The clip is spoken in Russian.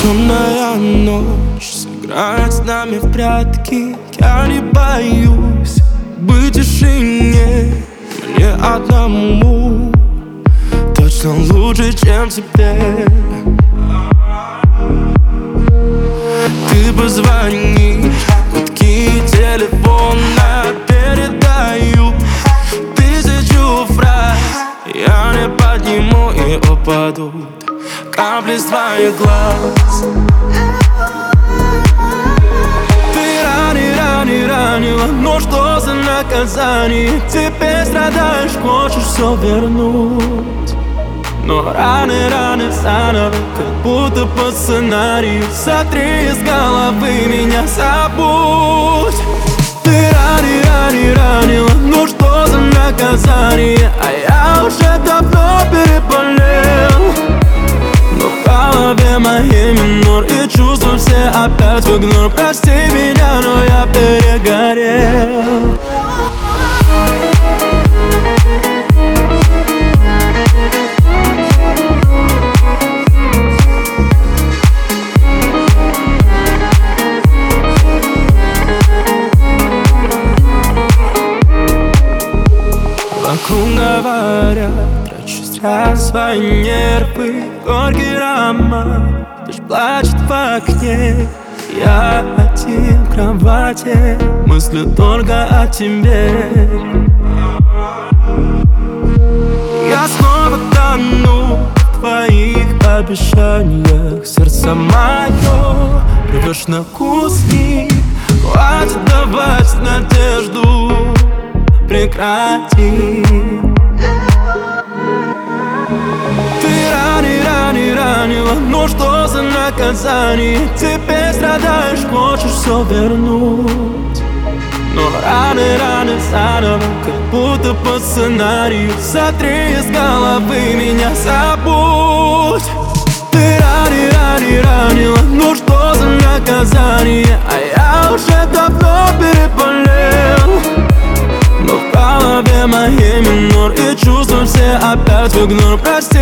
Темная ночь сыграет с нами в прятки. Я не боюсь быть в тишине. Мне одному точно лучше, чем тебе. Ты позвонишь, гудки телефона, передаю 1000 фраз. Я не подниму и упадут капли с твоих глаз. Ты ранила, но что за наказание? Теперь страдаешь, хочешь все вернуть. Но раны заново, как будто по сценарию. Сотри из головы меня, забудь. Ты ранила, ну что за наказание? А я уже давно переболел. Но в голове моей минор, и чувства все опять в игнор. Прости меня, но я перегорел. Вокруг говорят, трачу зря свои нервы. Горький роман, дождь плачет в окне. Я один в кровати, мысли только о тебе. Я снова тону в твоих обещаниях. Сердце мое рвешь на куски. Хватит давать надежду, прекрати. Ты ранила, ну что за наказание? Теперь страдаешь, хочешь все вернуть. Но раны заново, как будто по сценарию. Сотри из головы меня, забудь. Ты ранила, ну что за наказание? А я уже давно переболел. Но в голове моей минор, и чувства все опять в игнор. Прости